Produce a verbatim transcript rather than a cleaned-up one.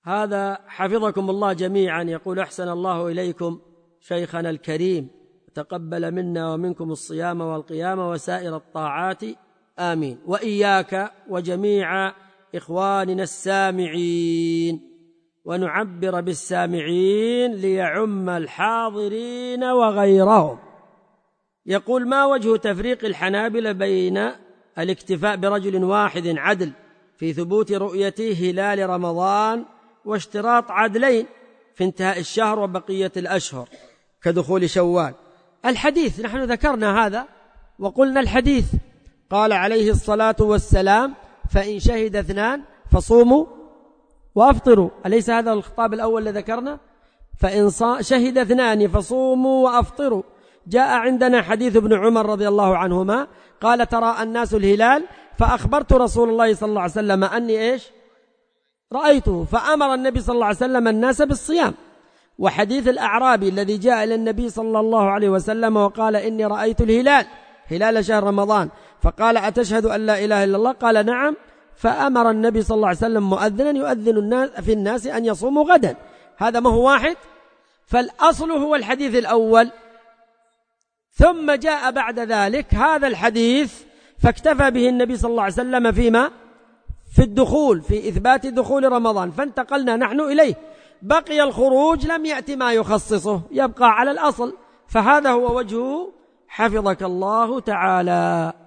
هذا حفظكم الله جميعا يقول: أحسن الله إليكم شيخنا الكريم، تقبل منا ومنكم الصيام والقيام وسائر الطاعات، آمين. وإياك وجميع إخواننا السامعين، ونعبر بالسامعين ليعم الحاضرين وغيرهم. يقول: ما وجه تفريق الحنابلة بين الاكتفاء برجل واحد عدل في ثبوت رؤيته هلال رمضان واشتراط عدلين في انتهاء الشهر وبقية الأشهر كدخول شوال؟ الحديث نحن ذكرنا هذا وقلنا الحديث قال عليه الصلاة والسلام: فإن شهد اثنان فصوموا وأفطروا. أليس هذا الخطاب الأول الذي ذكرنا؟ فإن شهد اثنان فصوموا وأفطروا. جاء عندنا حديث ابن عمر رضي الله عنهما قال: ترى الناس الهلال فأخبرت رسول الله صلى الله عليه وسلم أني إيش رأيته، فأمر النبي صلى الله عليه وسلم الناس بالصيام. وحديث الأعرابي الذي جاء إلى النبي صلى الله عليه وسلم وقال: إني رأيت الهلال هلال شهر رمضان، فقال: أتشهد أن لا إله إلا الله؟ قال: نعم. فأمر النبي صلى الله عليه وسلم مؤذنا يؤذن الناس في الناس أن يصوموا غدا. هذا ما هو واحد، فالأصل هو الحديث الأول، ثم جاء بعد ذلك هذا الحديث فاكتفى به النبي صلى الله عليه وسلم فيما في الدخول، في إثبات دخول رمضان، فانتقلنا نحن إليه. بقي الخروج لم يأتي ما يخصصه، يبقى على الأصل. فهذا هو وجهه حفظك الله تعالى.